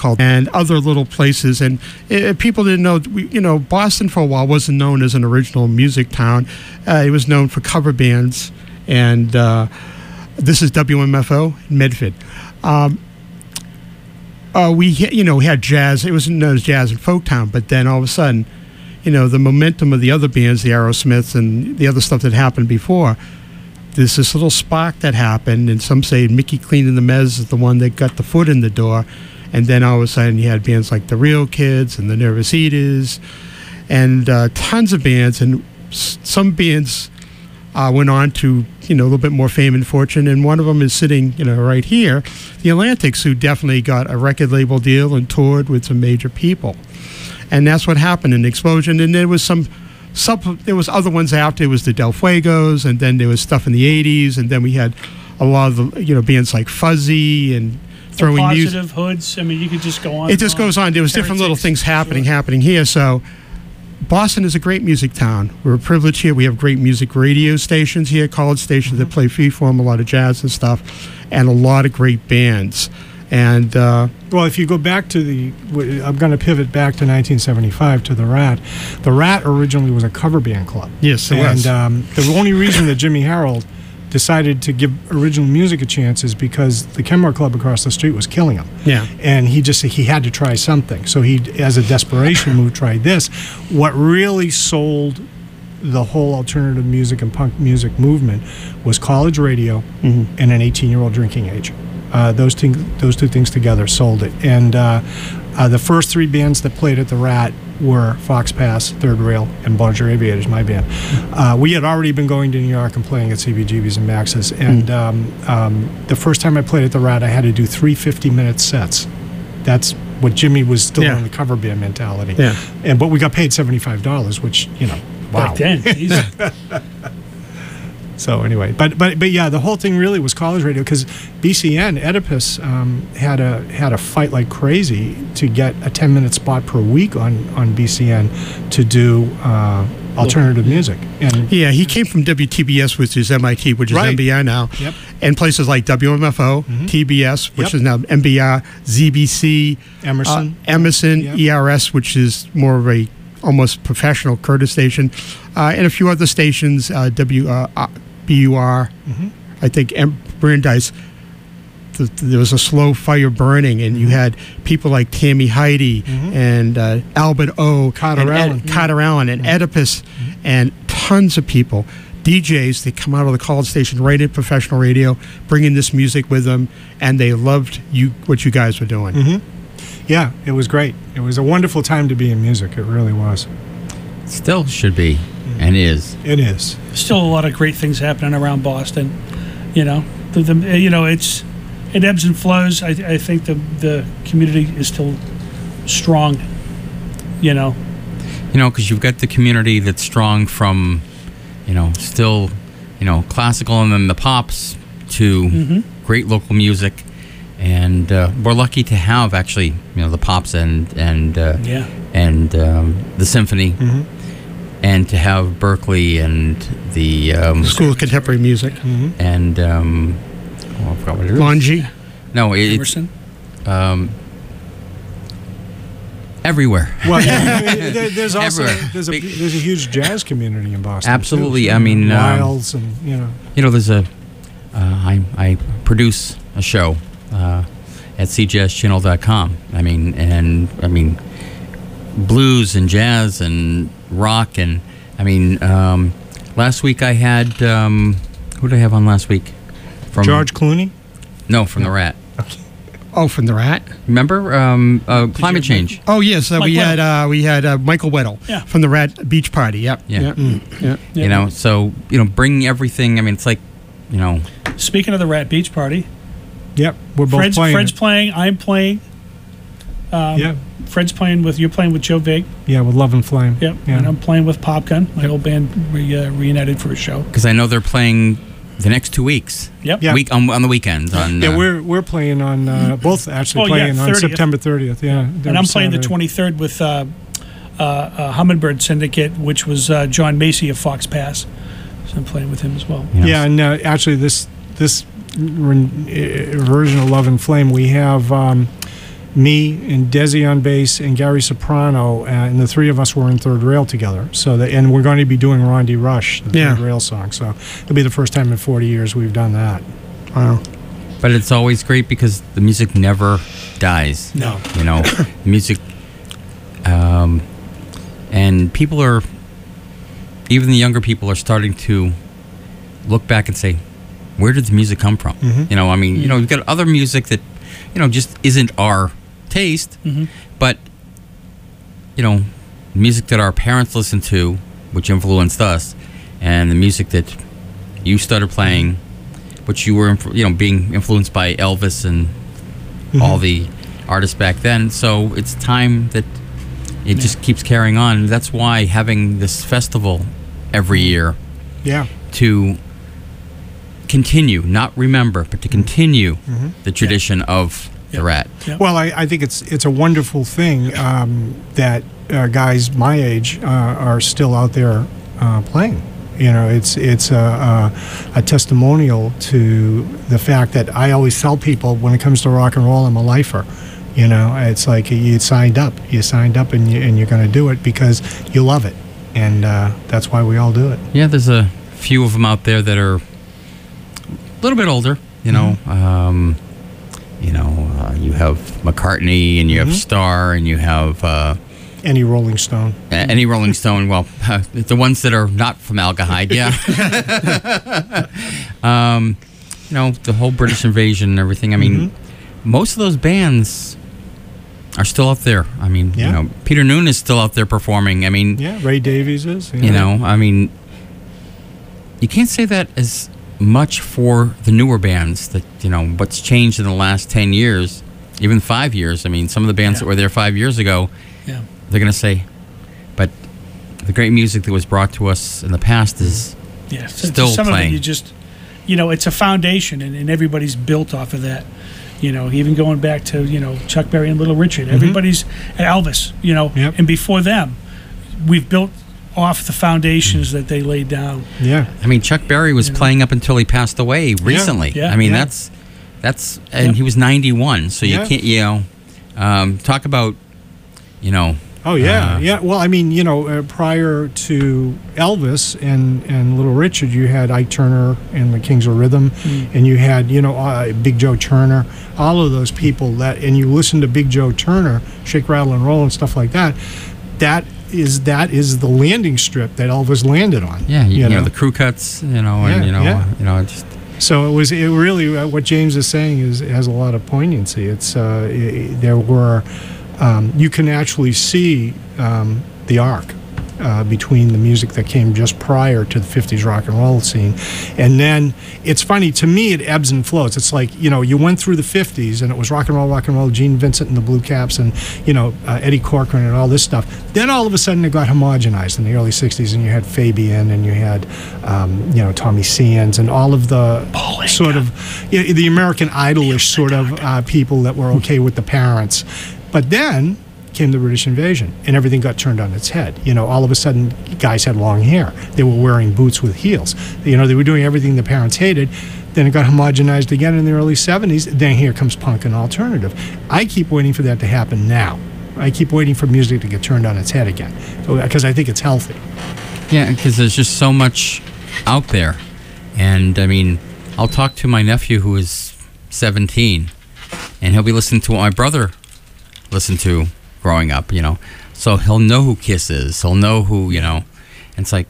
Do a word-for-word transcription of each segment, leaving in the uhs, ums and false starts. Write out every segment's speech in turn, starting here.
called, and other little places. And it, people didn't know, we, you know, Boston for a while wasn't known as an original music town. Uh, it was known for cover bands. And uh, this is W M F O in Medford. Um, uh, we, you know, we had jazz. It wasn't known as Jazz and Folk Town, but then all of a sudden, you know, the momentum of the other bands, the Aerosmiths and the other stuff that happened before, there's this little spark that happened, and some say Mickey Clean and the Mez is the one that got the foot in the door, and then all of a sudden you had bands like the Real Kids and the Nervous Eaters, and uh, tons of bands, and s- some bands uh, went on to, you know, a little bit more fame and fortune, and one of them is sitting, you know, right here, the Atlantics, who definitely got a record label deal and toured with some major people, and that's what happened in the explosion. And there was some. Sub, there was other ones out. There was the Del Fuegos, and then there was stuff in the eighties, and then we had a lot of the, you know, bands like Fuzzy and throwing music. Positive Hoods. I mean, you could just go on. It just goes on. There was different little things happening, sure. happening here. So Boston is a great music town. We're privileged here. We have great music radio stations here, college stations mm-hmm. that play freeform, a lot of jazz and stuff, and a lot of great bands. And uh, well, if you go back to the, I'm going to pivot back to nineteen seventy-five to the Rat. The Rat originally was a cover band club. Yes, it and was. Um, the only reason that Jimmy Harold decided to give original music a chance is because the Kenmore Club across the street was killing him. Yeah, and he just he had to try something. So he, as a desperation move, tried this. What really sold the whole alternative music and punk music movement was college radio mm-hmm. and an eighteen-year-old drinking age. Uh, those, things, those two things together sold it. And uh, uh, the first three bands that played at the Rat were Fox Pass, Third Rail, and Bollinger Aviators, my band. Uh, we had already been going to New York and playing at C B G B's and Max's. And um, um, the first time I played at the Rat, I had to do three fifty-minute sets. That's what Jimmy was still yeah. on the cover band mentality. Yeah. And but we got paid seventy-five dollars, which, you know, wow. Back then, Jesus. So anyway, but but but yeah, the whole thing really was college radio, because B C N Oedipus um, had a had a fight like crazy to get a ten minute spot per week on on B C N to do uh, alternative music. And yeah, he came from W T B S, which is M I T, which is right. M B R now, yep. and places like W M F O, mm-hmm. T B S, which yep. is now M B R, Z B C, Emerson, uh, Emerson, yep. E R S, which is more of a almost professional Curtis station, uh, and a few other stations, uh, W uh, B U R, mm-hmm. I think M- Brandeis. The, there was a slow fire burning, and you had people like Tammy Heidi mm-hmm. and uh, Albert O, Carter and Allen, Ed, Carter Allen, and mm-hmm. Oedipus, mm-hmm. and tons of people. D Js, they come out of the college station right in professional radio, bringing this music with them, and they loved you what you guys were doing. Mm-hmm. Yeah, it was great. It was a wonderful time to be in music. It really was. Still should be, mm-hmm. and is. It is. Still a lot of great things happening around Boston. You know, the, the you know it's it ebbs and flows. I, I think the the community is still strong. You know. You know, because you've got the community that's strong from, you know, still, you know, classical and then the pops to mm-hmm. great local music. And uh, we're lucky to have actually, you know, the pops and and uh, yeah. and um, the symphony, mm-hmm. and to have Berkeley and the um, School of Contemporary Music, mm-hmm. and um, oh, I forgot what it is. Longy. No, it, Emerson. It's um, everywhere. Well, yeah, I mean, there, there's also Everywhere. there's a there's a huge jazz community in Boston. Absolutely, too. I mean, Wilds um, and you know. You know, there's a uh, I I produce a show. Uh, at c jazz channel dot com. I mean, and I mean, blues and jazz and rock, and I mean, um, last week I had um, who did I have on last week? From George Clooney? No, from no. the Rat. Okay. Oh, from the Rat. Remember um, uh, climate change? Oh yes, uh, we Weddle. had uh, we had uh, Michael Weddle yeah. from the Rat Beach Party. Yep. Yeah. Yeah. Mm. yeah. yeah. You know, so you know, bring everything. I mean, it's like, you know. Speaking of the Rat Beach Party. Yep, we're both Fred's, playing. Fred's it. playing. I'm playing. Um, yeah. Fred's playing with you're playing with Joe Vig. Yeah, with Love and Flame. Yep. Yeah. And I'm playing with Popgun. My old band re, uh, reunited for a show. Because I know they're playing the next two weeks. Yep. Yeah. Week on, on the weekends. On yeah, uh, we're we're playing on uh, both actually Oh, playing yeah, on thirtieth. September thirtieth. Yeah, And I'm playing the twenty-third with uh, uh, uh, Hummingbird Syndicate, which was uh, John Macy of Fox Pass. So I'm playing with him as well. you know, Yeah, and uh, actually this this re- uh, version of Love and Flame, we have um, me and Desi on bass and Gary Soprano, uh, and the three of us were in Third Rail together. So that, and we're going to be doing Rondi Rush, the Yeah. Third Rail song. So it'll be the first time in forty years we've done that. Wow. But it's always great because the music never dies. No. You know, music, um, and people are, even the younger people are starting to look back and say, where did the music come from? Mhm. You know, I mean, you know, you've got other music that, you know, just isn't our taste, Mhm. but, you know, music that our parents listened to, which influenced us, and the music that you started playing, which you were, inf- you know, being influenced by Elvis and all the artists back then. So it's time that it just keeps carrying on. That's why having this festival every year Yeah. to continue, not remember, but to continue the tradition of the Rat. Yeah. Well, I, I think it's it's a wonderful thing um, that uh, guys my age uh, are still out there uh, playing. You know, it's it's a, a, a testimonial to the fact that I always tell people when it comes to rock and roll, I'm a lifer. You know, it's like you signed up, you signed up, and you, and you're going to do it because you love it, and uh, that's why we all do it. Yeah, there's a few of them out there that are a little bit older. You know, um, you know, uh, you have McCartney, and you have Starr, and you have uh, Any Rolling Stone. a- any Rolling Stone. Well, uh, the ones that are not from Aldehyde, yeah. um, you know, the whole British invasion and everything. I mean, most of those bands are still out there. I mean, Yeah. you know, Peter Noone is still out there performing. I mean, Yeah, Ray Davies is. you know, I mean, you can't say that as much for the newer bands that, you know, what's changed in the last ten years, even five years. I mean, some of the bands Yeah. that were there five years ago, Yeah. they're going to say, but the great music that was brought to us in the past is Yeah. So Still some playing. of it you just, you know, it's a foundation, and, and everybody's built off of that. You know, even going back to, you know, Chuck Berry and Little Richard, everybody's and Elvis, you know, Yep. and before them, we've built off the foundations that they laid down. Yeah. I mean, Chuck Berry was You know. playing up until he passed away recently. Yeah, I mean, yeah. that's that's and Yep. he was ninety-one. So you Yeah. can't, you know, um, talk about, you know, Oh yeah, Uh, yeah. Well, I mean, you know, uh, prior to Elvis and, and Little Richard, you had Ike Turner and the Kings of Rhythm, and you had, you know, uh, Big Joe Turner, all of those people that, and you listen to Big Joe Turner, Shake, Rattle, and Roll, and stuff like that. That is that is the landing strip that Elvis landed on. yeah, you, you know, the crew cuts, you know, and Yeah, you know, yeah. uh, you know, just So it was it really uh, what James is saying is has a lot of poignancy. It's uh, i there were um, you can actually see um, the arc uh, between the music that came just prior to the fifties rock and roll scene, and then it's funny to me it ebbs and flows. It's like, you know, you went through the fifties and it was rock and roll, rock and roll, Gene Vincent and the Blue Caps, and you know uh, Eddie Corcoran and all this stuff. Then all of a sudden it got homogenized in the early sixties, and you had Fabian and you had um, you know Tommy Sands and all of the sort of you know, the American Idolish sort of uh, people that were okay with the parents. But then came the British invasion, and everything got turned on its head. You know, all of a sudden, guys had long hair. They were wearing boots with heels. You know, they were doing everything the parents hated. Then it got homogenized again in the early seventies. Then here comes punk and alternative. I keep waiting for that to happen now. I keep waiting for music to get turned on its head again, because I think it's healthy. yeah, because there's just so much out there, and I mean, I'll talk to my nephew who is seventeen, and he'll be listening to what my brother listened to growing up, you know, so he'll know who Kiss is, he'll know who, you know, and it's like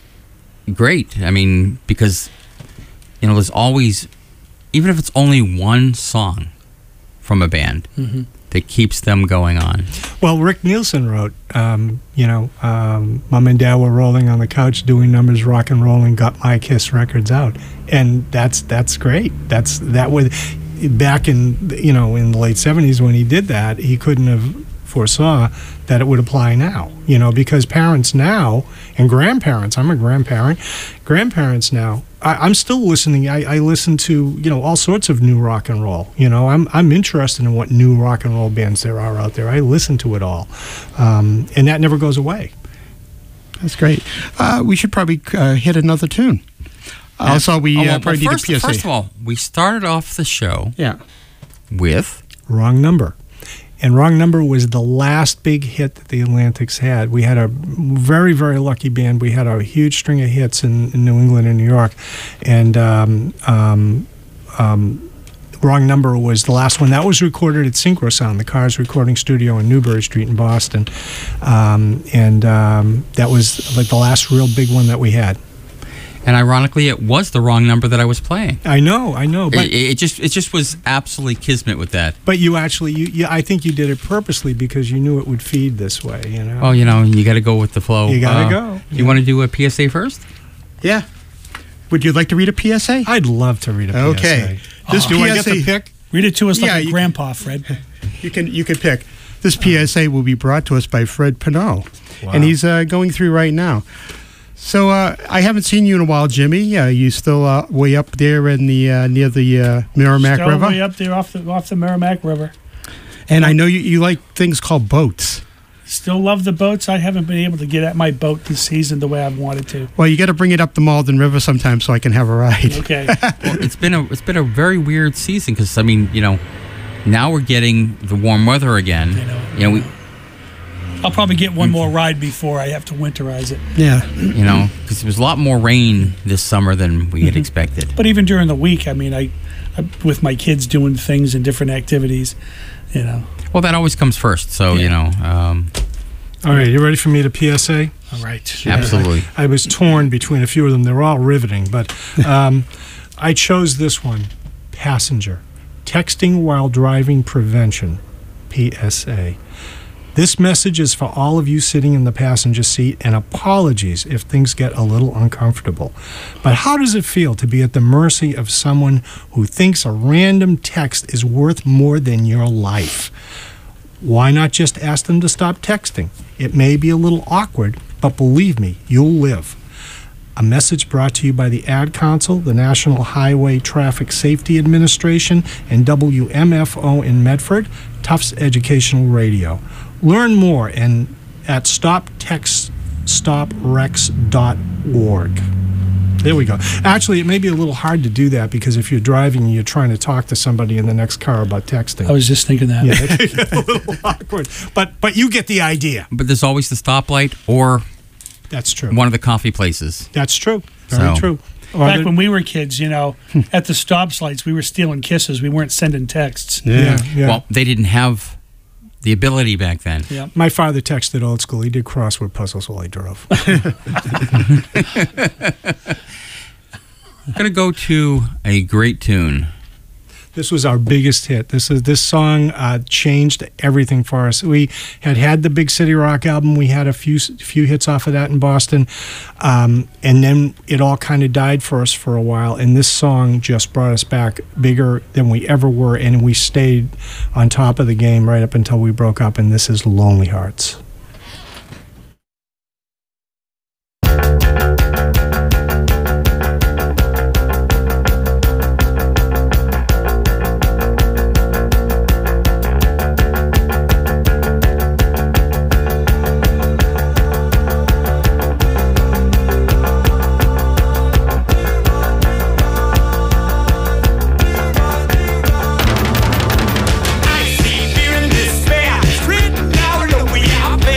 great. I mean, because you know, there's always, even if it's only one song from a band that keeps them going on. Well, Rick Nielsen wrote, um, you know, um, Mom and Dad were rolling on the couch doing numbers, rock and rolling, got my Kiss records out, and that's that's great. That's that was back in you know in the late seventies when he did that. He couldn't have foresaw that it would apply now, you know, because parents now and grandparents, I'm a grandparent, grandparents now, I, I'm still listening. I, I listen to, you know, all sorts of new rock and roll. You know, I'm I'm interested in what new rock and roll bands there are out there. I listen to it all, um, and that never goes away. That's great. Uh, we should probably uh, hit another tune. Also, we Oh, uh, well, probably well, need first, a P S A. first of all, we started off the show yeah. with Wrong number. And Wrong Number was the last big hit that the Atlantics had. We had a very, very lucky band. We had a huge string of hits in, in New England and New York. And um, um, um, Wrong Number was the last one. That was recorded at Synchrosound, the Cars recording studio in Newbury Street in Boston. Um, and um, that was like the last real big one that we had. And ironically, it was the wrong number that I was playing. I know, I know, but It, it just it just was absolutely kismet with that. but you actually, you, you, I think you did it purposely because you knew it would feed this way. You know. Well, you know, you got to go with the flow. You gotta Uh, go. You want to do a P S A first? Yeah. Would you like to read a P S A? I'd love to read a P S A. Okay. This Do I get P S A to pick? Read it to us like Yeah, a you- grandpa, Fred. You can you can pick. This P S A will be brought to us by Fred Pinot, Wow. and he's uh, going through right now. So uh, I haven't seen you in a while, Jimmy. Uh, you still uh, way up there in the uh, near the uh, Merrimack Still River, way up there off the off the Merrimack River. and I know you, you like things called boats. Still love the boats. I haven't been able to get at my boat this season the way I've wanted to. Well, you got to bring it up the Malden River sometime so I can have a ride. Okay. Well, it's been a it's been a very weird season because I mean, you know, now we're getting the warm weather again. I know. You know, we I'll probably get one more ride before I have to winterize it. Yeah. you know because there was a lot more rain this summer than we had expected. But even during the week, I mean, I, I with my kids doing things and different activities, you know. Well, that always comes first. So you know, um, All right, you ready for me to P S A? All right. absolutely. I was torn between a few of them. They're all riveting, but um, I chose this one. Passenger. Texting while driving prevention. P S A. This message is for all of you sitting in the passenger seat, and apologies if things get a little uncomfortable. But how does it feel to be at the mercy of someone who thinks a random text is worth more than your life? Why not just ask them to stop texting? It may be a little awkward, but believe me, you'll live. A message brought to you by the Ad Council, the National Highway Traffic Safety Administration, and W M F O in Medford, Tufts Educational Radio. Learn more in, at stop text stop rex dot org. There we go. Actually, it may be a little hard to do that because if you're driving and you're trying to talk to somebody in the next car about texting. I was just thinking that. Yeah, that's a little awkward. But, but you get the idea. But there's always the stoplight or That's true. one of the coffee places. That's true. Very So- true. Or Back the- when we were kids, you know, at the stop lights, we were stealing kisses. We weren't sending texts. yeah, yeah. Well, they didn't have the ability back then. Yeah. My father texted old school. He did crossword puzzles while he drove. I'm gonna go to a great tune. This was our biggest hit. This is this song uh, changed everything for us. We had had the Big City Rock album. We had a few few hits off of that in Boston, um, and then it all kind of died for us for a while. And this song just brought us back bigger than we ever were, and we stayed on top of the game right up until we broke up. And this is Lonely Hearts. I see fear and despair written out on the way out.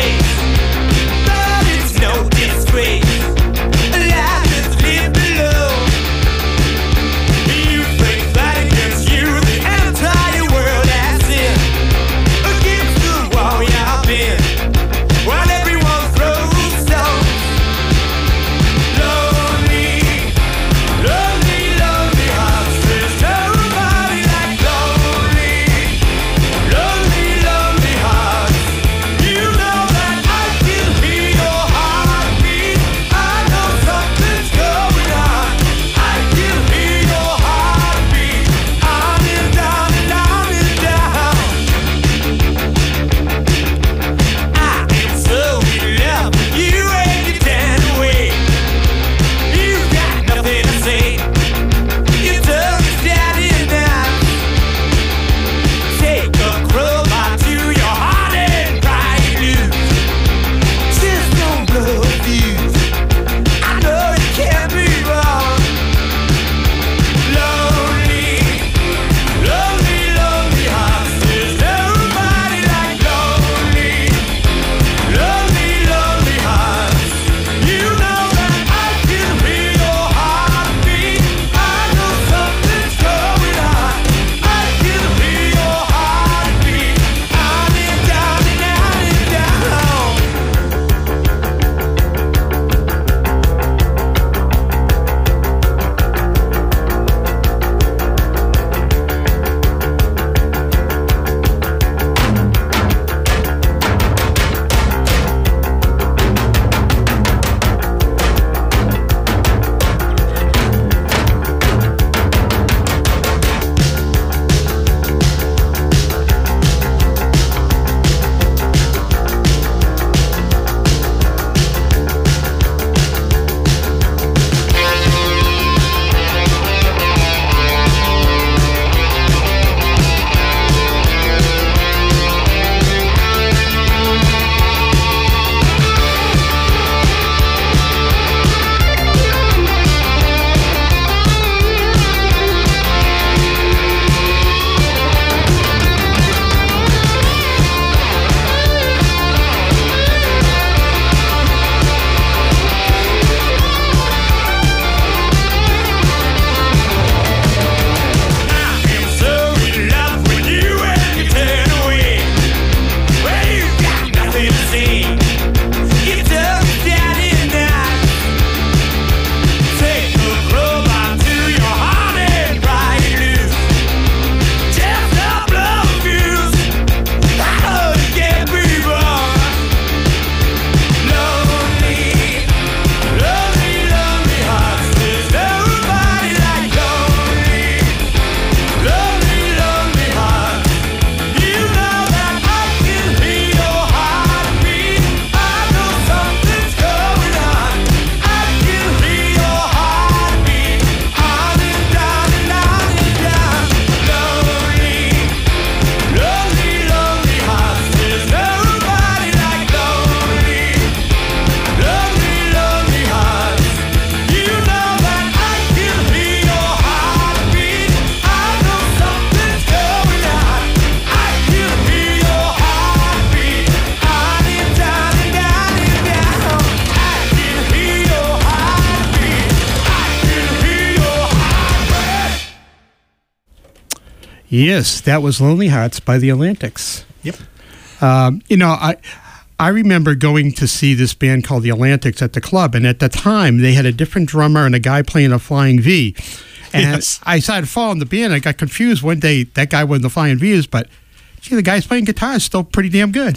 Yes, that was Lonely Hearts by the Atlantics. Yep. Um, you know, I I remember going to see this band called the Atlantics at the club, and at the time they had a different drummer and a guy playing a Flying V. And Yes. I started following the band. I got confused one day. That guy wasn't the Flying V's, but gee, the guy's playing guitar is still pretty damn good.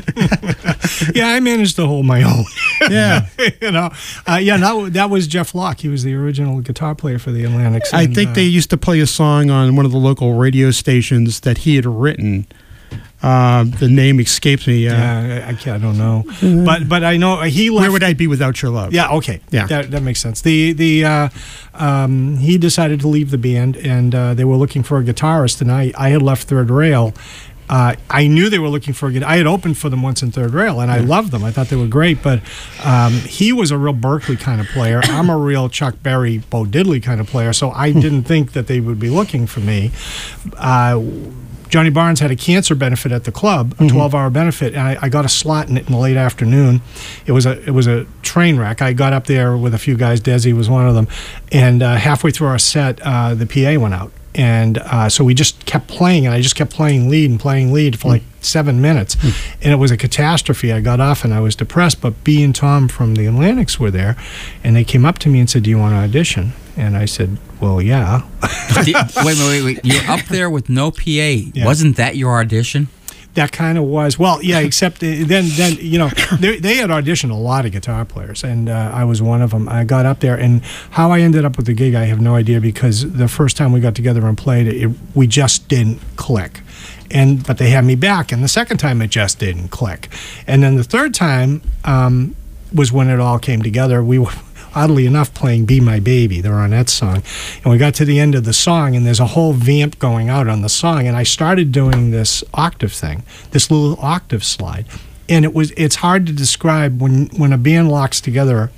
Yeah, I managed to hold my own. Yeah. you know, uh, yeah, that, that was Jeff Locke. He was the original guitar player for the Atlantics. I and, think uh, they used to play a song on one of the local radio stations that he had written. Uh, the name escapes me. Uh, Yeah, I, I, can't, I don't know, but but I know he left. Where Would I Be Without Your Love? Yeah, okay. Yeah. That, that makes sense. The the uh, um, he decided to leave the band, and uh, they were looking for a guitarist, and I, I had left Third Rail. Uh, I knew they were looking for a guitar. I had opened for them once in Third Rail, and I loved them. I thought they were great, but um, he was a real Berkeley kind of player. I'm a real Chuck Berry, Bo Diddley kind of player, so I didn't think that they would be looking for me. Uh, Johnny Barnes had a cancer benefit at the club, a twelve-hour benefit, and I, I got a slot in it in the late afternoon. It was a it was a train wreck. I got up there with a few guys. Desi was one of them, and uh, halfway through our set, uh, the P A went out, and uh, so we just kept playing, and I just kept playing lead and playing lead for like seven minutes, and it was a catastrophe. I got off and I was depressed. But B and Tom from the Atlantics were there, and they came up to me and said, "Do you want to audition?" And I said, "Well, yeah." Did- wait, wait, wait, wait. You're up there with no P A. Yeah. Wasn't that your audition? That kind of was. Well, yeah, except uh, then, then you know, they, they had auditioned a lot of guitar players, and uh, I was one of them. I got up there, and how I ended up with the gig, I have no idea, because the first time we got together and played, it, we just didn't click. And but they had me back, and the second time it just didn't click. And then the third time um, was when it all came together. We were, oddly enough, playing Be My Baby, the Ronettes song. And we got to the end of the song, and there's a whole vamp going out on the song, and I started doing this octave thing, this little octave slide. And it was it's hard to describe when, when a band locks together.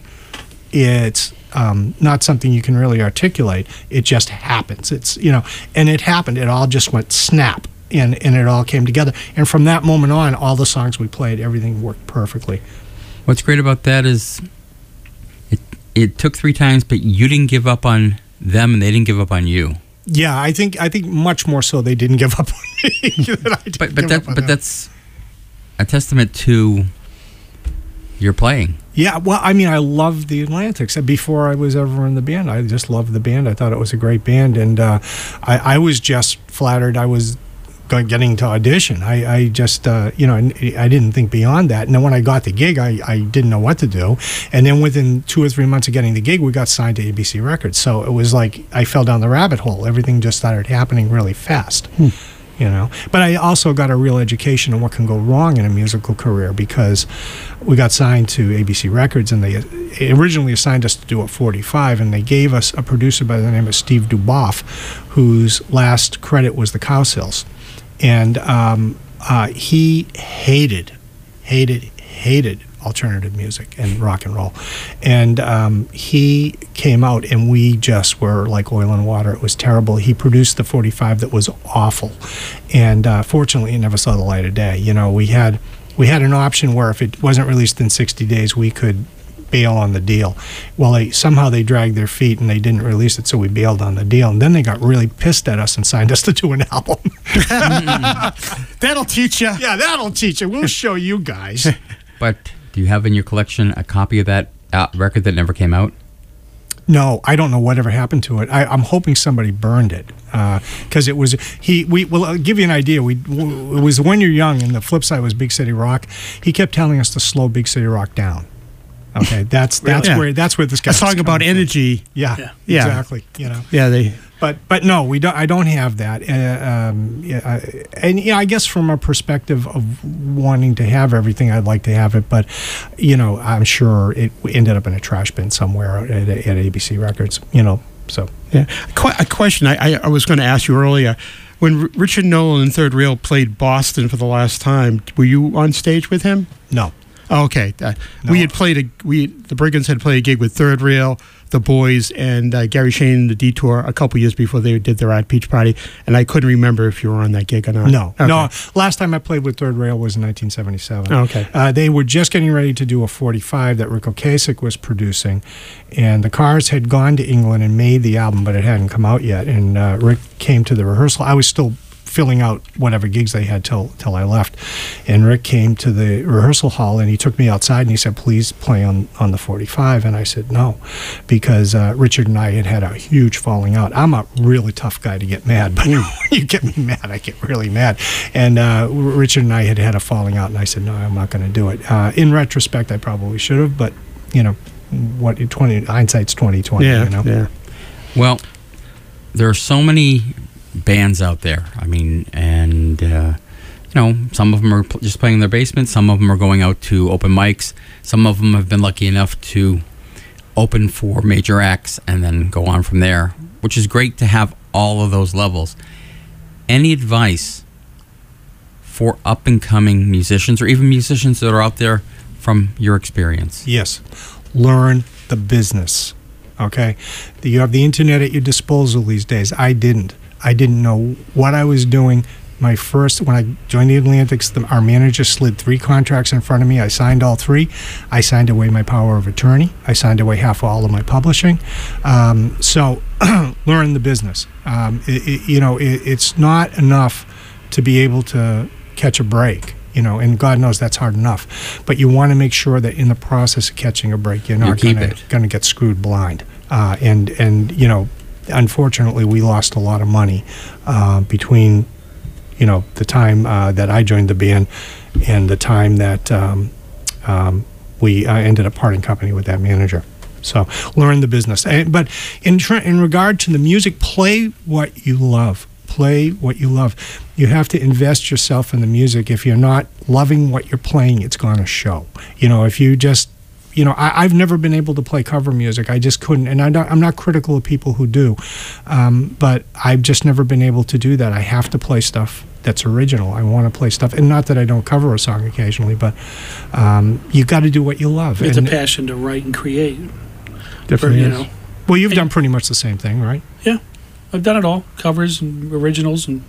It's um, not something you can really articulate. It just happens. It's, you know, and it happened. It all just went snap, and, and it all came together. And from that moment on, all the songs we played, everything worked perfectly. What's great about that is it it took three times, but you didn't give up on them, and they didn't give up on you. Yeah, I think I think much more so they didn't give up on me than I did But but give that up on but them. that's a testament to your playing. Yeah, well, I mean, I loved the Atlantics. Before I was ever in the band, I just loved the band. I thought it was a great band, and uh, I, I was just flattered I was go- getting to audition. I, I just, uh, you know, I didn't think beyond that. And then when I got the gig, I, I didn't know what to do. And then within two or three months of getting the gig, we got signed to A B C Records. So it was like I fell down the rabbit hole. Everything just started happening really fast. Hmm. You know, but I also got a real education on what can go wrong in a musical career, because we got signed to A B C Records, and they originally assigned us to do a forty-five, and they gave us a producer by the name of Steve Duboff, whose last credit was the Cowsills, and um, uh, he hated, hated, hated alternative music and rock and roll, and um, he came out, and we just were like oil and water. It was terrible. He produced the forty-five that was awful, and uh, fortunately it never saw the light of day. You know, we had we had an option where if it wasn't released in sixty days, we could bail on the deal. Well, they somehow they dragged their feet and they didn't release it, so we bailed on the deal, and then they got really pissed at us and signed us to do an album. That'll teach you. Yeah, that'll teach you. We'll show you guys. But do you have in your collection a copy of that uh, record that never came out? No, I don't know whatever happened to it. I, I'm hoping somebody burned it, because uh, it was he. We well, I'll give you an idea. We it was When You're Young, and the flip side was Big City Rock. He kept telling us to slow Big City Rock down. Okay, that's that's Yeah. where that's where this guy. A song about from. energy. Yeah, Yeah. Yeah. exactly. You know, Yeah, they. but but no, we don't. I don't have that. Uh, um, yeah, I, and yeah, I guess from a perspective of wanting to have everything, I'd like to have it. But you know, I'm sure it ended up in a trash bin somewhere at, at A B C Records. You know, so. Yeah. Qu- a question I, I, I was going to ask you earlier. When R- Richard Nolan and Third Rail played Boston for the last time, were you on stage with him? No. Oh, okay. Uh, No. We had played a we the Brigands had played a gig with Third Rail, the Boys and uh, Gary Shane and the Detour a couple years before they did their Art Peach Party, and I couldn't remember if you were on that gig or not. No, Okay. no. Last time I played with Third Rail was in nineteen seventy-seven. Oh, okay. Uh, they were just getting ready to do a forty-five that Rick Ocasek was producing, and the Cars had gone to England and made the album, but it hadn't come out yet. And uh, Rick came to the rehearsal. I was still filling out whatever gigs they had till till I left, and Rick came to the rehearsal hall and he took me outside and he said, "Please play on on the forty-five." And I said no, because uh, Richard and I had had a huge falling out. I'm a really tough guy to get mad, but when you get me mad, I get really mad. And uh, Richard and I had had a falling out, and I said no, I'm not going to do it. Uh, in retrospect, I probably should have, but you know, what twenty hindsight's twenty twenty. Yeah, you know? yeah. Well, there are so many bands out there. I mean, and uh, you know, some of them are pl- just playing in their basement. Some of them are going out to open mics. Some of them have been lucky enough to open for major acts and then go on from there, which is great to have all of those levels. Any advice for up and coming musicians, or even musicians that are out there, from your experience? Yes. Learn the business. Okay? You have the internet at your disposal these days. I didn't. I didn't know what I was doing. My first, when I joined the Atlantics, the, our manager slid three contracts in front of me. I signed all three. I signed away my power of attorney. I signed away half all of my publishing. Um, so learn the business. Um, it, it, you know, it, it's not enough to be able to catch a break. You know, and God knows that's hard enough. But you want to make sure that in the process of catching a break, you're not You going keep to get screwed blind. Uh, and and you know, unfortunately, we lost a lot of money uh, between, you know, the time uh, that I joined the band and the time that um, um, we uh, ended up parting company with that manager. So learn the business. And, but in tr- in regard to the music, play what you love. Play what you love. You have to invest yourself in the music. If you're not loving what you're playing, it's going to show. You know, if you just, you know, I, I've never been able to play cover music. I just couldn't, and I don't, I'm not critical of people who do, um, but I've just never been able to do that. I have to play stuff that's original. I want to play stuff, and not that I don't cover a song occasionally, but um, you got to do what you love. It's and, a passion to write and create. Definitely you is. know. Well, you've done pretty much the same thing, right? Yeah, I've done it all: covers and originals, and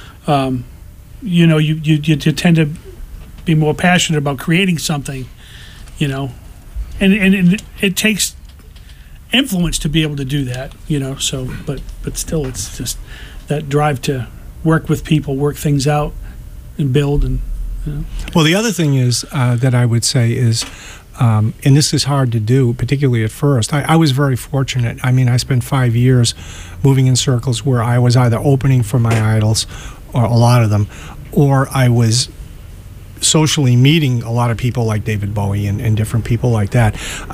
um, you know, you, you you tend to be more passionate about creating something, you know, and and it, it takes influence to be able to do that, you know. So, but but still, it's just that drive to work with people, work things out, and build. And you know. Well, the other thing is uh, that I would say is, um, and this is hard to do, particularly at first. I, I was very fortunate. I mean, I spent five years moving in circles where I was either opening for my idols, or a lot of them, or I was socially meeting a lot of people like David Bowie and, and different people like that.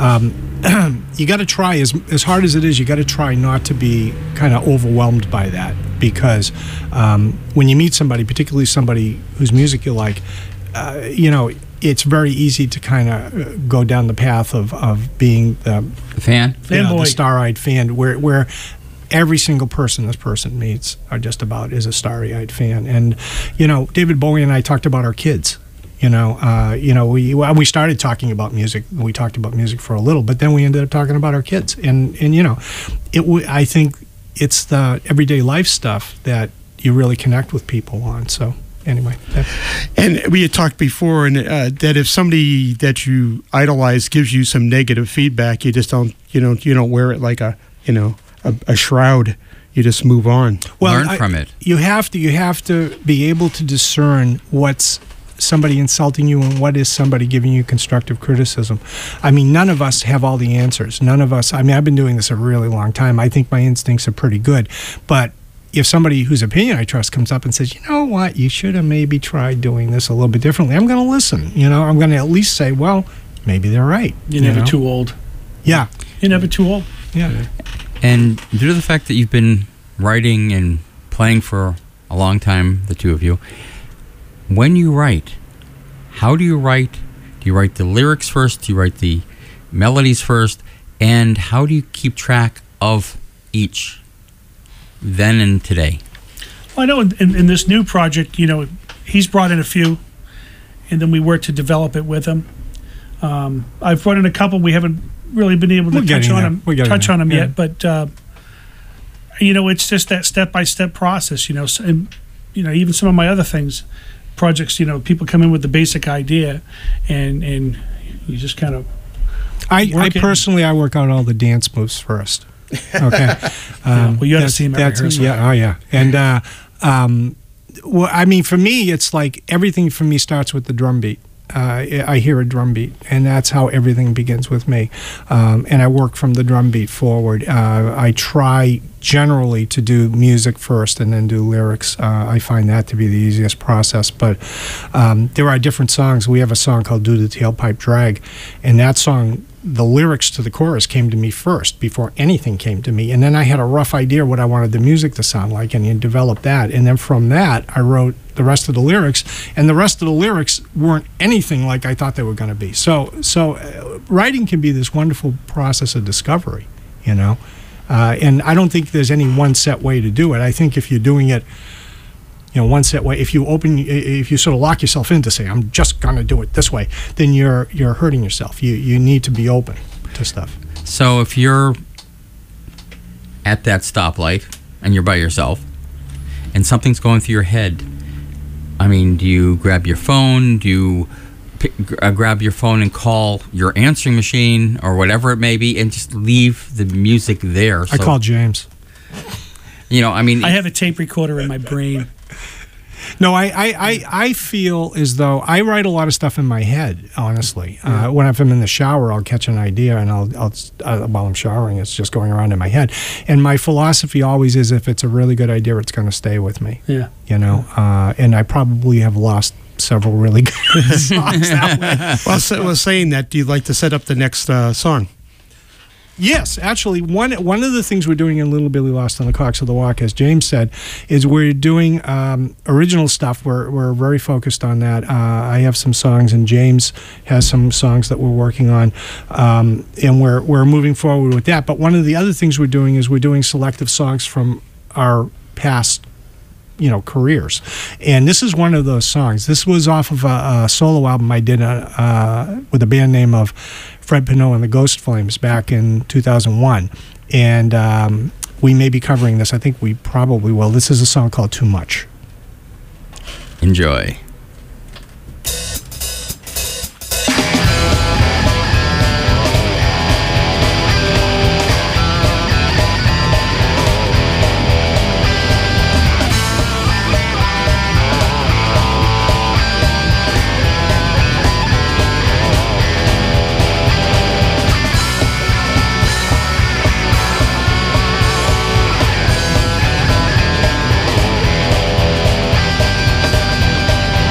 Um, you got to try, as as hard as it is, you got to try not to be kind of overwhelmed by that, because um, when you meet somebody, particularly somebody whose music you like, uh, you know, it's very easy to kind of go down the path of, of being the Fan? you know, the Fanboy. star-eyed fan, where where every single person this person meets are just about is a starry-eyed fan. And you know, David Bowie and I talked about our kids. You know, uh, you know, we well, we started talking about music. We talked about music for a little, but then we ended up talking about our kids. And and you know, it. W- I think it's the everyday life stuff that you really connect with people on. So anyway, that, And we had talked before, and uh, that if somebody that you idolize gives you some negative feedback, you just don't, you know, you don't wear it like a, you know, a, a shroud. You just move on. Learn I- from it. You have to. You have to be able to discern what's somebody insulting you and what is somebody giving you constructive criticism. I mean, none of us have all the answers. None of us. I mean, I've been doing this a really long time. I think my instincts are pretty good, but if somebody whose opinion I trust comes up and says, you know what, you should have maybe tried doing this a little bit differently, I'm going to listen. You know, I'm going to at least say, well, maybe they're right. You're never know? too old. Yeah. You're never too old. Yeah. And due to the fact that you've been writing and playing for a long time, the two of you, when you write, how do you write? Do you write the lyrics first? Do you write the melodies first? And how do you keep track of each then and today? Well, I know in, in, in this new project, you know, he's brought in a few, and then we work to develop it with him. Um, I've brought in a couple. We haven't really been able to We're touch getting on there. them, We're getting touch there. on them Yeah. yet. But uh, you know, it's just that step by step process. You know, so, and, you know, even some of my other things, projects. You know, people come in with the basic idea, and and you just kind of. I, I Work it. personally, I work out all the dance moves first. Okay. Um, well, you ought to that's- see him at that's- rehearsal. Yeah. Oh, yeah. And uh, um, well, I mean, for me, it's like everything for me starts with the drum beat. Uh, I hear a drum beat, and that's how everything begins with me. Um, and I work from the drum beat forward. Uh, I try generally to do music first and then do lyrics. Uh, I find that to be the easiest process. But um, there are different songs. We have a song called Do the Tailpipe Drag, and that song, the lyrics to the chorus came to me first before anything came to me. And then I had a rough idea what I wanted the music to sound like, and you developed that. And then from that, I wrote the rest of the lyrics, and the rest of the lyrics weren't anything like I thought they were going to be. So, so uh, writing can be this wonderful process of discovery, you know. Uh, and I don't think there's any one set way to do it. I think if you're doing it, you know, one set way, if you open, if you sort of lock yourself in to say, I'm just going to do it this way, then you're you're hurting yourself. You you need to be open to stuff. So if you're at that stoplight and you're by yourself and something's going through your head, I mean, do you grab your phone? Do you pick, uh, grab your phone and call your answering machine or whatever it may be and just leave the music there? I So, call James. you know, I mean, I have a tape recorder in my brain. No, I, I, I, I feel as though I write a lot of stuff in my head, honestly. Uh, when I'm in the shower, I'll catch an idea, and I'll, I'll uh, while I'm showering, it's just going around in my head. And my philosophy always is if it's a really good idea, it's going to stay with me, Yeah. you know. Uh, and I probably have lost several really good songs that way. Well, so, well, saying that, do you like to set up the next uh, song? Yes, actually, one one of the things we're doing in Little Billy Lost on the Cocks of the Walk, as James said, is we're doing um, original stuff. We're we're very focused on that. Uh, I have some songs, and James has some songs that we're working on, um, and we're we're moving forward with that. But one of the other things we're doing is we're doing selective songs from our past, you know, careers. And this is one of those songs. This was off of a, a solo album I did uh, uh, with a band name of Fred Pinot and the Ghost Flames back in two thousand one. And um, we may be covering this. I think we probably will. This is a song called Too Much. enjoy. Too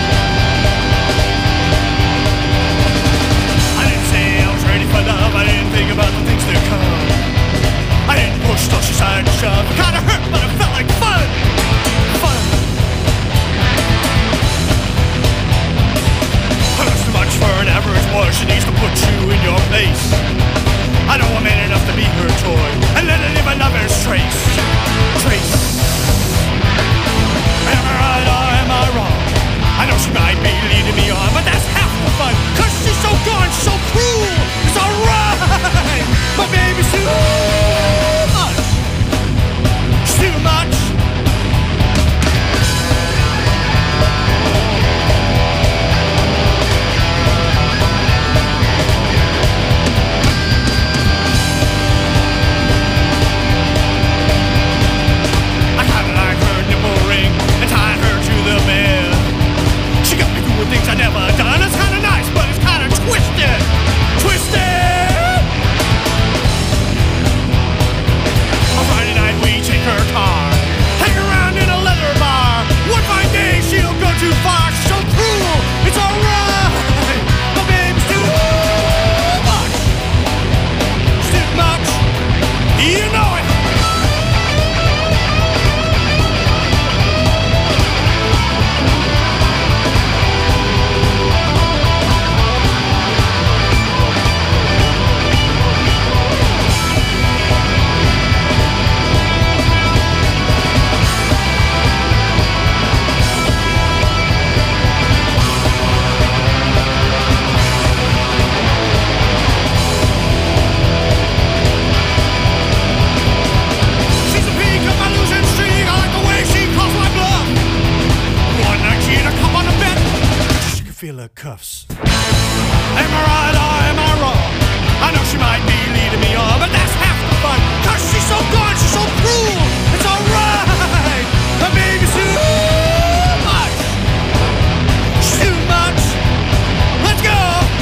handcuffs. Am I right or am I wrong? I know she might be leading me on, but that's half the fun. Cause she's so good, she's so cruel. It's alright, but baby, too much. She's too much. Let's go.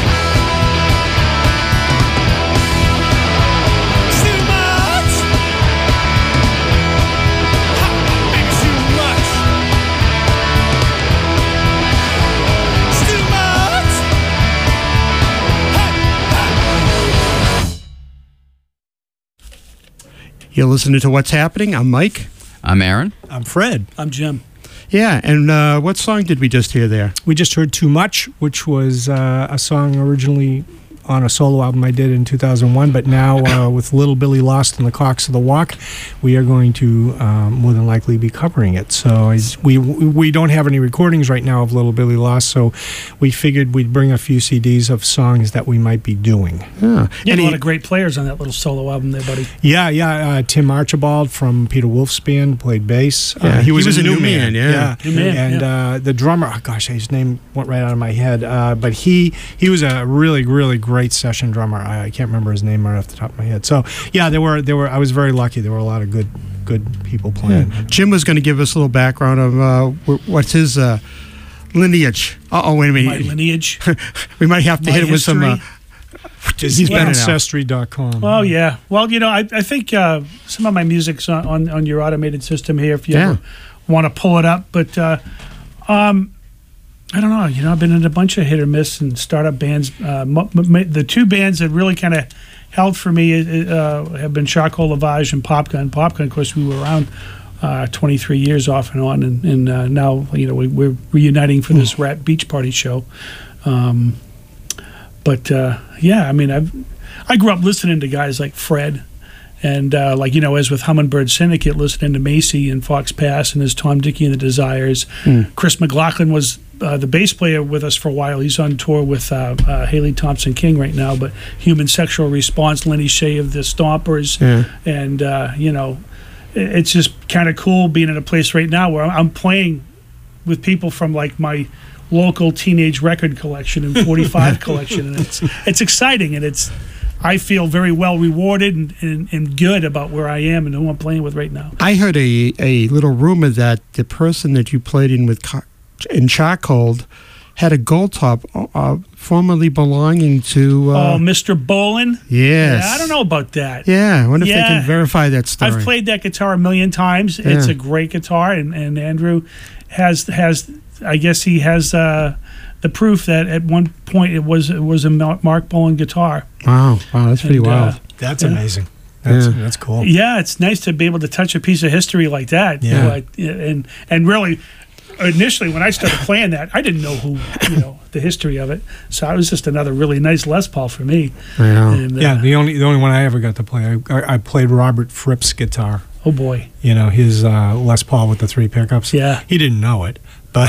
She's too much. Ha, baby, too much. She's too much. Hey, hey. You're listening to What's Happening. I'm Mike. I'm Aaron. I'm Fred. I'm Jim. Yeah, and uh, what song did we just hear there? We just heard Too Much, which was uh, a song originally on a solo album I did in two thousand one, but now uh, with Little Billy Lost and the Cocks of the Walk, we are going to um, more than likely be covering it. So I, we we don't have any recordings right now of Little Billy Lost, so we figured we'd bring a few C Ds of songs that we might be doing. Yeah. You had a Any- lot of great players on that little solo album there, buddy. Yeah, yeah. Uh, Tim Archibald from Peter Wolf's band played bass. Yeah, uh, he was a new man, yeah. New man, and yeah. Uh, the drummer, oh gosh, his name went right out of my head. Uh, but he he was a really really great session drummer. I, I can't remember his name right off the top of my head. So yeah, there were there were. I was very lucky. There were a lot of good good people playing. Yeah. Jim was going to give us a little background of uh, wh- what's his uh, lineage. Uh-oh, wait a My minute. lineage. We might have to My hit it with some... Uh, history. he's better now. Ancestry dot com. Oh yeah. Well, you know, I, I think uh, some of my music's on, on on your automated system here if you Yeah. ever want to pull it up. But uh, um, I don't know. You know, I've been in a bunch of hit or miss and startup bands. Uh, m- m- the two bands that really kind of held for me uh, have been Charcoal Lavage and Popgun. Popgun, of course, we were around uh, twenty-three years off and on, and, and uh, now you know we, we're reuniting for this Rat Beach Party show. Um, but uh, yeah, I mean, I've I grew up listening to guys like Fred. And uh, like, you know, as with Hummingbird Syndicate, listening to Macy and Fox Pass and as Tom Dickey and the Desires. Mm. Chris McLaughlin was uh, the bass player with us for a while. He's on tour with uh, uh, Haley Thompson King right now. But Human Sexual Response, Lenny Shea of the Stompers. Yeah. And, uh, you know, it- it's just kind of cool being in a place right now where I'm playing with people from like my local teenage record collection and forty-five collection. And it's, it's exciting and it's... I feel very well rewarded and, and, and good about where I am and who I'm playing with right now. I heard a, a little rumor that the person that you played in with Co- in Charcoal had a gold top uh, formerly belonging to... Uh, Oh, Mister Bolin? yes. Yeah, I don't know about that. Yeah, I wonder if they Yeah. can verify that story. I've played that guitar a million times. It's Yeah. a great guitar, and, and Andrew has has I guess he has uh, the proof that at one point it was it was a Mark Bolan guitar. Wow, wow, that's pretty And, wild. uh, That's Yeah. amazing. That's Yeah. that's cool. Yeah, it's nice to be able to touch a piece of history like that. Yeah. Like, and and really, initially when I started playing that, I didn't know who you know the history of it. So it was just another really nice Les Paul for me. Yeah. And, uh, Yeah, the only the only one I ever got to play, I, I, I played Robert Fripp's guitar. Oh boy. You know, his uh, Les Paul with the three pickups. Yeah. He didn't know it, but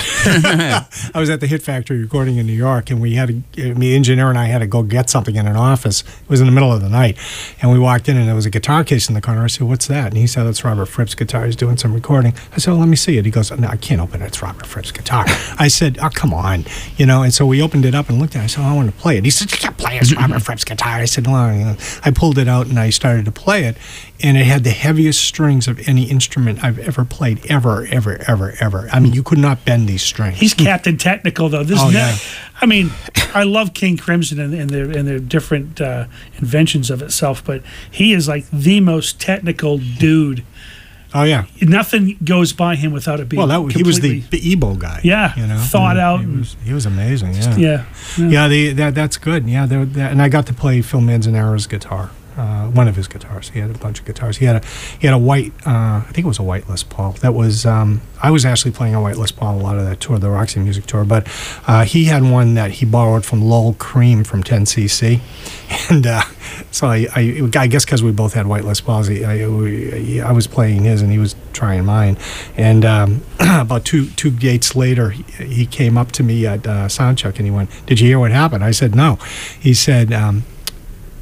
I was at the Hit Factory recording in New York, and we had to, I mean, the engineer and I had to go get something in an office. It was in the middle of the night, and we walked in, and there was a guitar case in the corner. I said, "What's that?" And he said, "That's Robert Fripp's guitar. He's doing some recording." I said, "Well, let me see it." He goes, "No, I can't open it. It's Robert Fripp's guitar." I said, "Oh, come on," you know. And so we opened it up and looked at it. I said, oh, "I want to play it." He said, "You can't play it. It's Robert Fripp's guitar." I said, "No." You know. I pulled it out and I started to play it, and it had the heaviest strings of any instrument I've ever played, ever, ever, ever, ever. I mean, you could not bend these strings. He's Captain Technical though. This Oh, ne- yeah. I mean, I love King Crimson and, and their and their different uh, inventions of itself, but he is like the most technical dude. Oh yeah. Nothing goes by him without it being. Well, that he was the completely- the Ebo guy. Yeah, you know, thought Yeah, out He and- was, he was amazing. Yeah. yeah. yeah. Yeah, the, that that's good. Yeah, there, that, and I got to play Phil Manzanaro's guitar, uh, one of his guitars. He had a bunch of guitars. He had a he had a white, uh, I think it was a white Les Paul. That was um, I was actually playing a white Les Paul a lot of that tour, the Roxy Music Tour. But uh, he had one that he borrowed from Lowell Cream from ten C C, and uh, so I, I I guess because we both had white Les Pauls, he, I we, I was playing his and he was trying mine, and um, about two two gates later, he, he came up to me at uh, soundcheck and he went, "Did you hear what happened?" I said, "No." He said, um,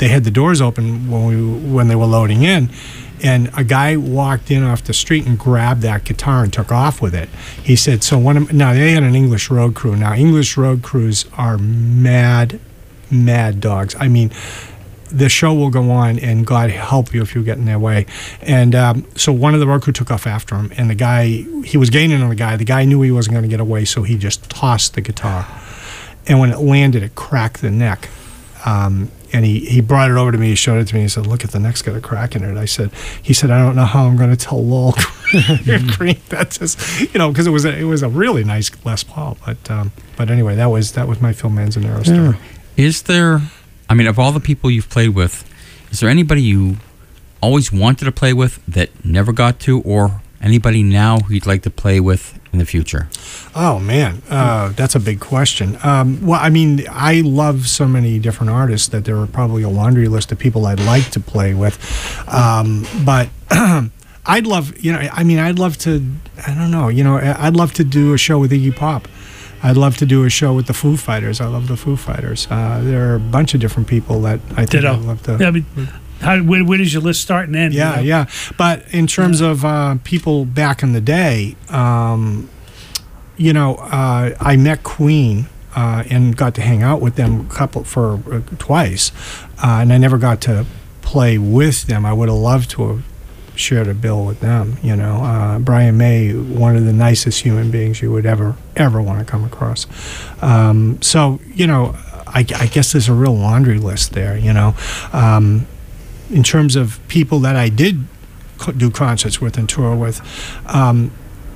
they had the doors open when we when they were loading in, and a guy walked in off the street and grabbed that guitar and took off with it. He said, so one of, now they had an English road crew. Now English road crews are mad, mad dogs. I mean, the show will go on, and God help you if you get in their way. And um, so one of the road crew took off after him, and the guy, he was gaining on the guy. The guy knew he wasn't going to get away, so he just tossed the guitar. And when it landed, it cracked the neck. Um, and he, he brought it over to me, he showed it to me, he said, look, at the neck's got a crack in it. I said, he said, I don't know how I'm going to tell Lowell Green. That's just, you know, because it was a, it was a really nice Les Paul. But um, but anyway, that was that was my Phil Manzanero story. Yeah. Is there, I mean, of all the people you've played with, is there anybody you always wanted to play with that never got to, or anybody now who you'd like to play with in the future? Oh, man, uh, that's a big question. Um, well, I mean, I love so many different artists that there are probably a laundry list of people I'd like to play with. Um, but I'd love, you know, I mean, I'd love to, I don't know, you know, I'd love to do a show with Iggy Pop. I'd love to do a show with the Foo Fighters. I love the Foo Fighters. Uh, there are a bunch of different people that I think Ditto. I'd love to. Yeah, I mean, how, where, where does your list start and end? Yeah, you know? yeah. But in terms of uh, people back in the day, um, you know, uh, I met Queen uh, and got to hang out with them a couple for uh, twice, uh, and I never got to play with them. I would have loved to have shared a bill with them. You know, uh, Brian May, one of the nicest human beings you would ever ever want to come across. Um, so you know, I, I guess there's a real laundry list there. You know. Um, in terms of people that I did co- do concerts with and tour with, um,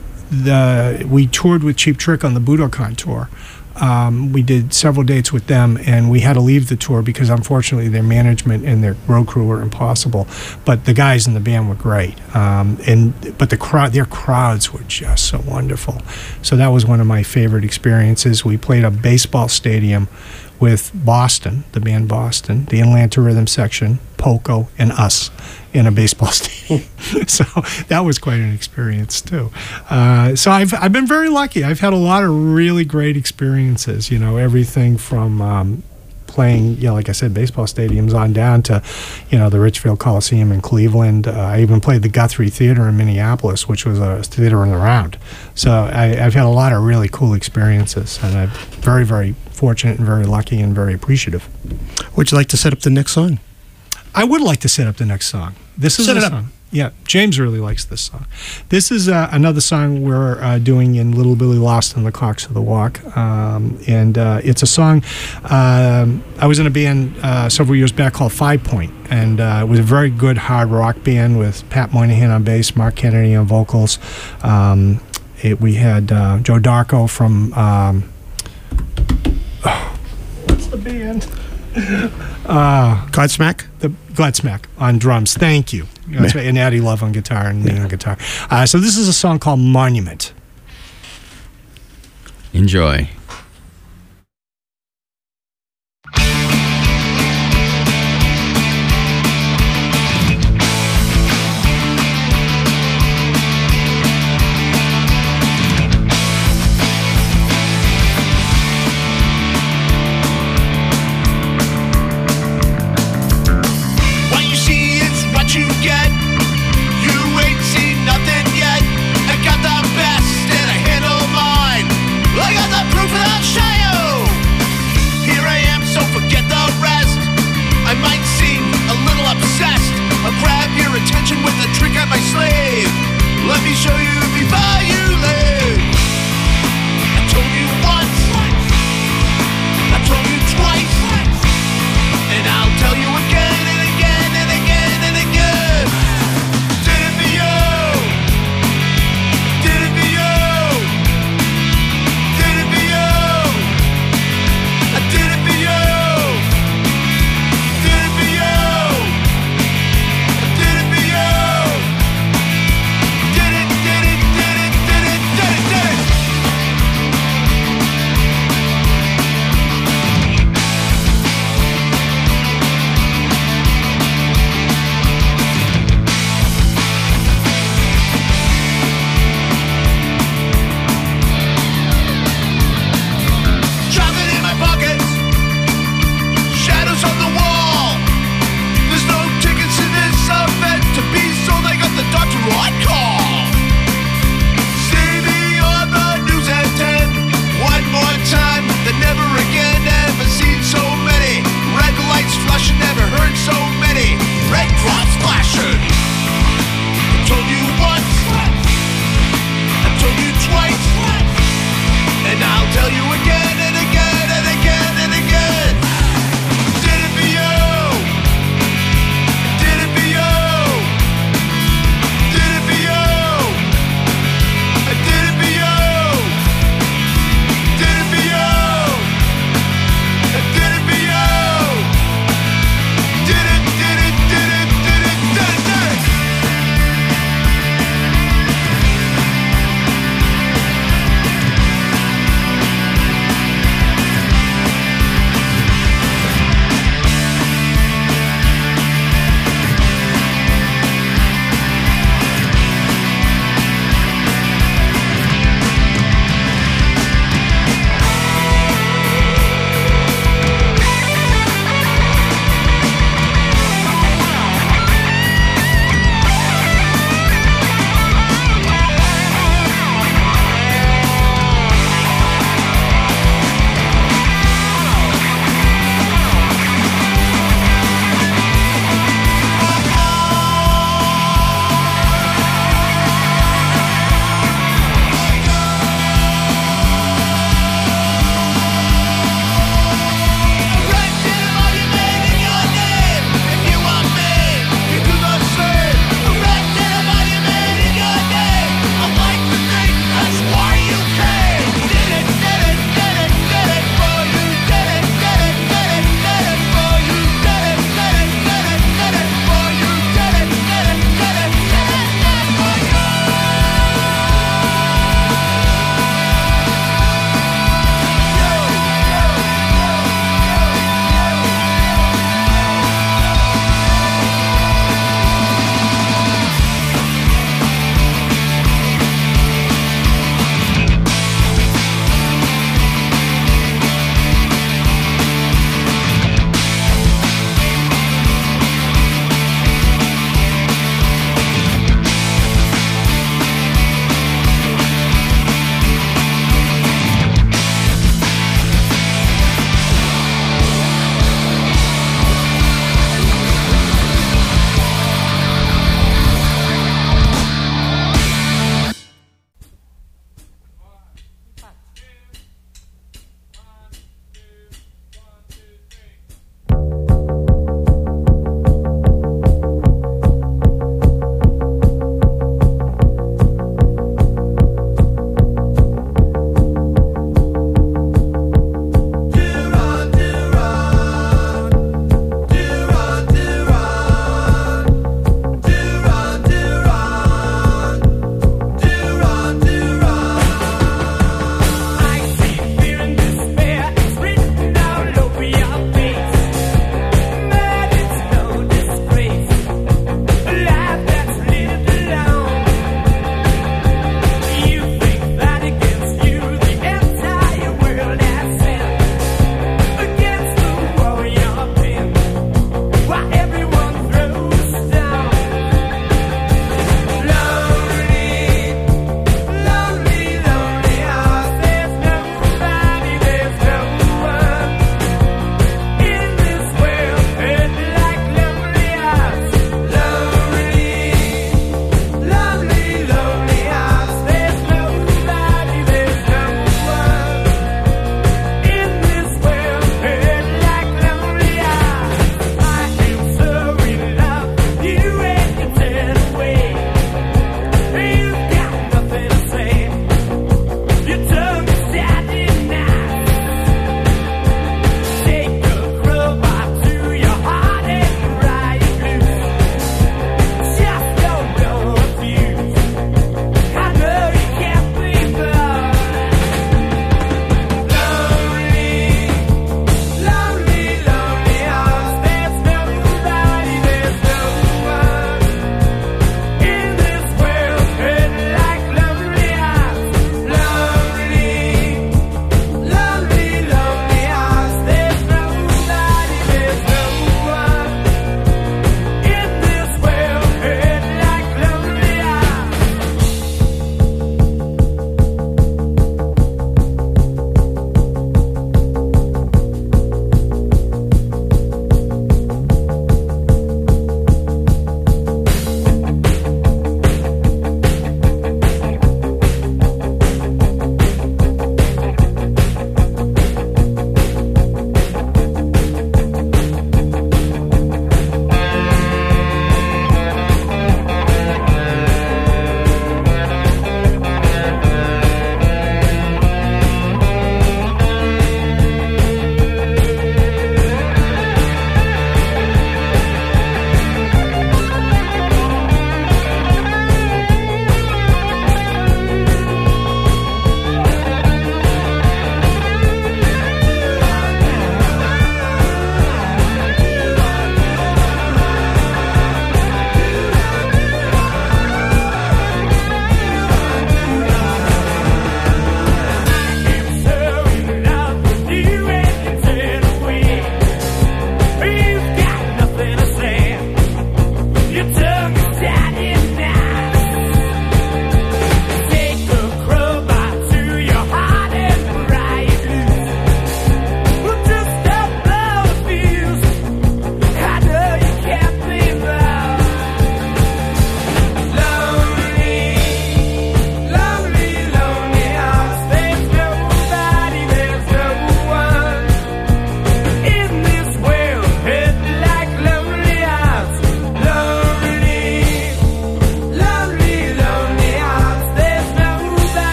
the we toured with Cheap Trick on the Budokan tour. Um, we did several dates with them, and we had to leave the tour because unfortunately their management and their road crew were impossible. But the guys in the band were great, um, and but the crowd, their crowds were just so wonderful. So that was one of my favorite experiences. We played a baseball stadium with Boston, the band Boston, the Atlanta Rhythm Section, Poco, and us in a baseball stadium. So that was quite an experience too. Uh, so I've I've been very lucky. I've had a lot of really great experiences. You know, everything from um, playing, you know, like I said, baseball stadiums on down to, you know, the Richfield Coliseum in Cleveland. Uh, I even played the Guthrie Theater in Minneapolis, which was a theater in the round. So I, I've had a lot of really cool experiences, and I'm very, very fortunate and very lucky and very appreciative. Would you like to set up the next song? I would like to set up the next song. This is Set a it up. song. Yeah, James really likes this song. This is uh, another song we're uh, doing in Little Billy Lost on the Cocks of the Walk. Um, and uh, it's a song, um, I was in a band uh, several years back called Five Point. And uh, it was a very good hard rock band with Pat Moynihan on bass, Mark Kennedy on vocals. Um, it, we had uh, Joe Darko from, um, oh, what's the band? Uh, Godsmack? the Godsmack on drums. Thank you. Godsmack, and Addie Love on guitar and me on guitar. Uh, so this is a song called Monument. Enjoy. What you see is what you get. You ain't seen nothing yet. I got the best and I handle mine. I got the proof of that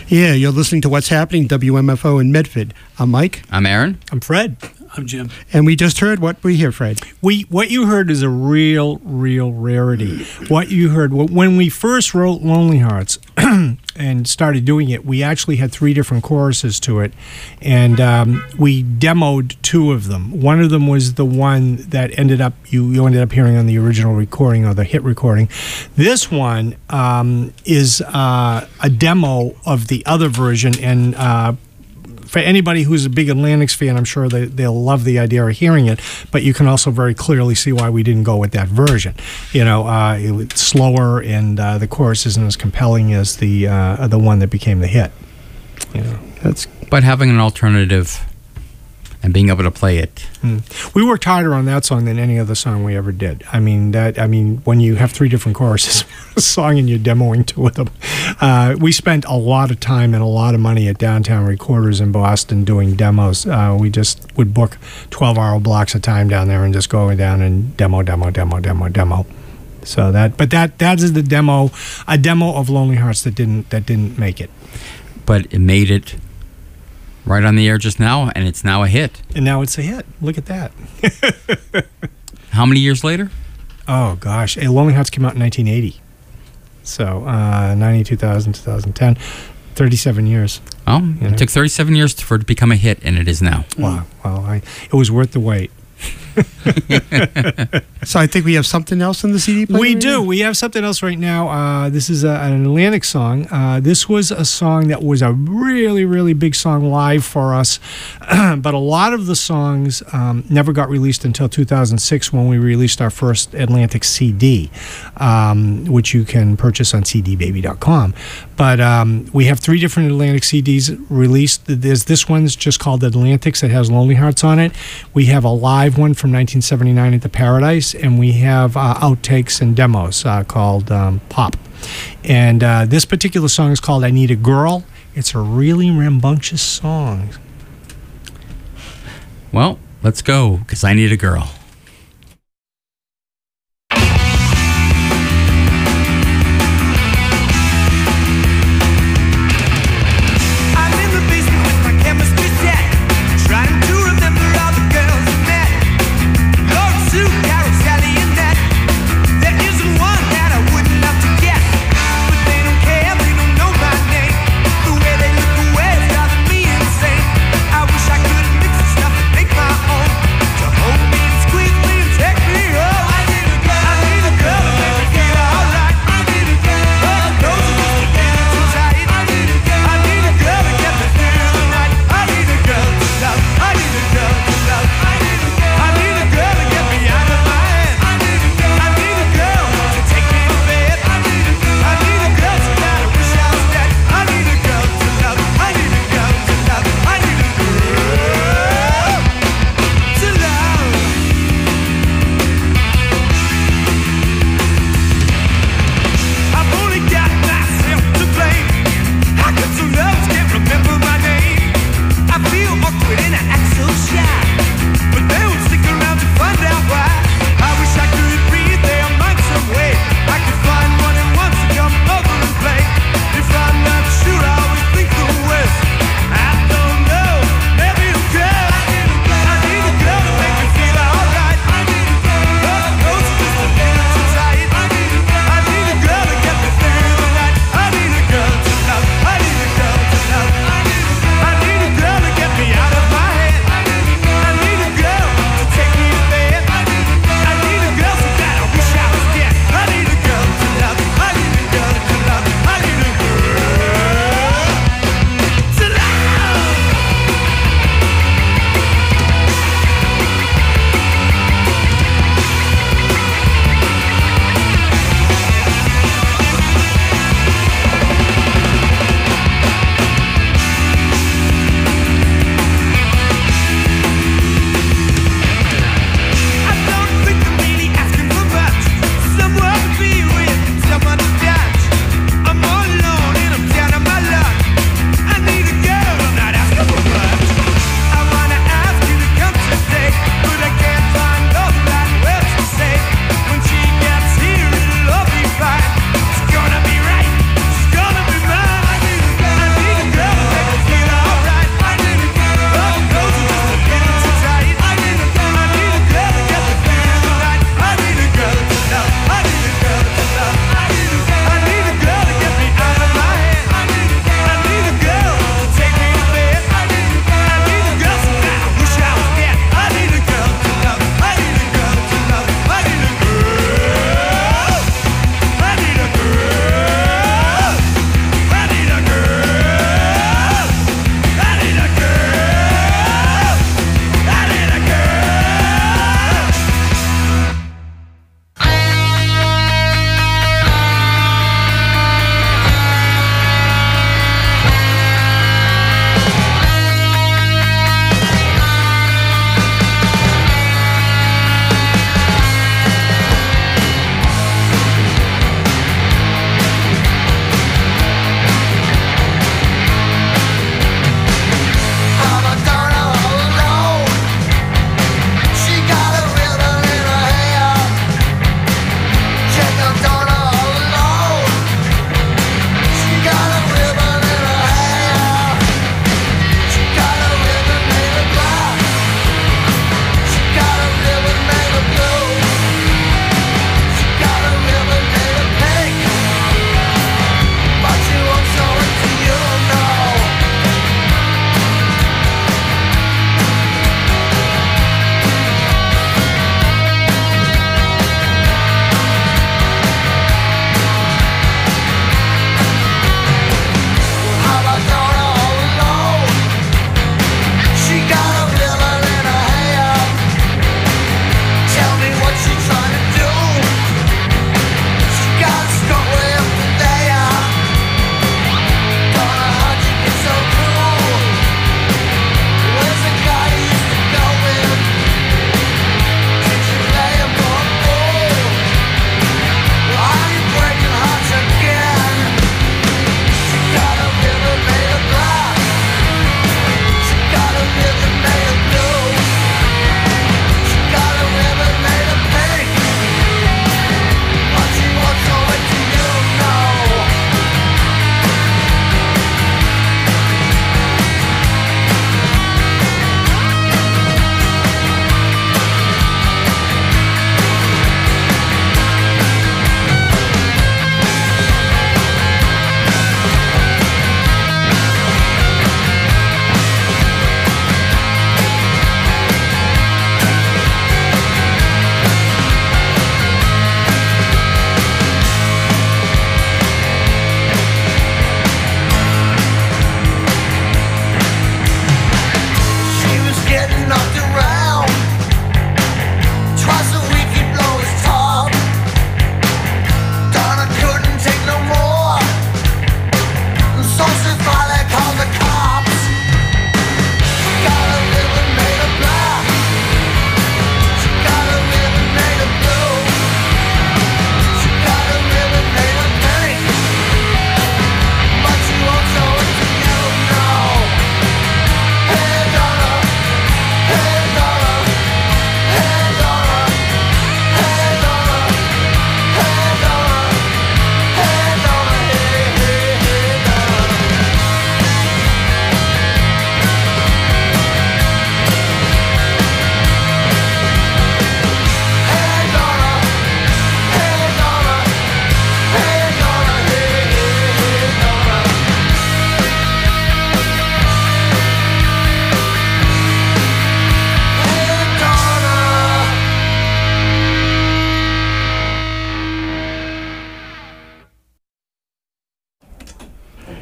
Yeah, you're listening to What's Happening, W M F O in Medford. I'm Mike. I'm Aaron. I'm Fred. I'm Jim. And we just heard what we hear, Fred. We what you heard is a real, real rarity. What you heard when we first wrote Lonely Hearts and started doing it, we actually had three different choruses to it, and um, we demoed two of them. One of them was the one that ended up you you ended up hearing on the original recording or the hit recording. This one um, is uh, a demo of the other version, and uh, for anybody who's a big Atlantics fan, I'm sure they, they'll love the idea of hearing it, but you can also very clearly see why we didn't go with that version. You know, uh, it was slower, and uh, the chorus isn't as compelling as the uh, the one that became the hit. You know, that's. But having an alternative and being able to play it. Mm. We worked harder on that song than any other song we ever did. I mean, that. I mean, when you have three different choruses a song and you're demoing two of them, uh, we spent a lot of time and a lot of money at Downtown Recorders in Boston doing demos. Uh, we just would book twelve-hour blocks of time down there and just go down and demo, demo, demo, demo, demo. So that, but that that is the demo, a demo of Lonely Hearts that didn't that didn't make it. But it made it right on the air just now, and it's now a hit. And now it's a hit. Look at that. How many years later? Oh, gosh. Hey, Lonely Hearts came out in nineteen eighty. So, uh, ninety, two thousand, two thousand ten, thirty-seven years. Oh, You it know? took thirty-seven years for it to become a hit, and it is now. Wow. Well, I, it was worth the wait. So I think we have something else in the C D player. We do. We have something else right now. Uh, this is a, an Atlantic song. Uh, this was a song that was a really, really big song live for us. But a lot of the songs um, never got released until two thousand six when we released our first Atlantic C D, um, which you can purchase on c d baby dot com. But um, we have three different Atlantic C Ds released. There's this one's just called Atlantics. It has Lonely Hearts on it. We have a live one from nineteen seventy-nine at the Paradise, and we have uh, outtakes and demos uh, called um, Pop. And uh, this particular song is called I Need a Girl. It's a really rambunctious song. Well, let's go, because I need a girl. I wish I could mix the stuff and make my own to hold me in school.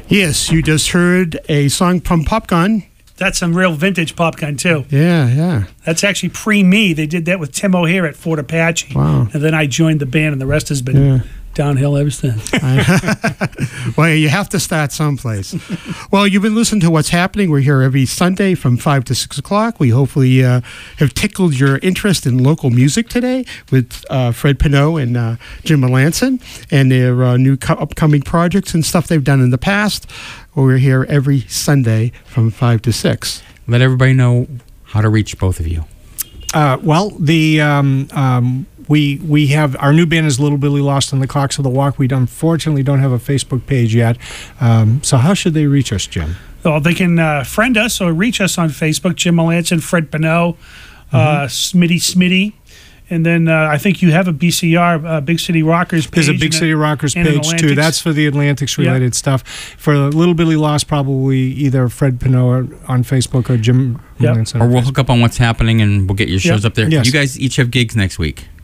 Yes, you just heard a song from Pop Gun. That's some real vintage Pop Gun too. Yeah, yeah. That's actually pre me. They did that with Tim O'Hare at Fort Apache. Wow. And then I joined the band, and the rest has been Yeah. downhill ever since. Well, you have to start someplace. Well, you've been listening to What's Happening. We're here every Sunday from five to six o'clock. We hopefully uh, have tickled your interest in local music today with uh, Fred Pinot and uh, Jim Melanson and their uh, new co- upcoming projects and stuff they've done in the past. We're here every Sunday from five to six. Let everybody know how to reach both of you. Uh, well, the um, um, we we have our new band is Little Billy Lost on the Clocks of the Walk. We unfortunately don't have a Facebook page yet. Um, so how should they reach us, Jim? Well, they can uh, friend us or reach us on Facebook, Jim Melanson, Fred Pinot, uh, Smitty Smitty. And then uh, I think you have a B C R, uh, Big City Rockers page. There's a Big and City Rockers and an page too. Atlantics. That's for the Atlantics related stuff. For Little Billy Lost, probably either Fred Pinot on Facebook or Jim Yep. Melanson Or on we'll Facebook. hook up on What's Happening and we'll get your shows Yep. up there. Yes. You guys each have gigs next week.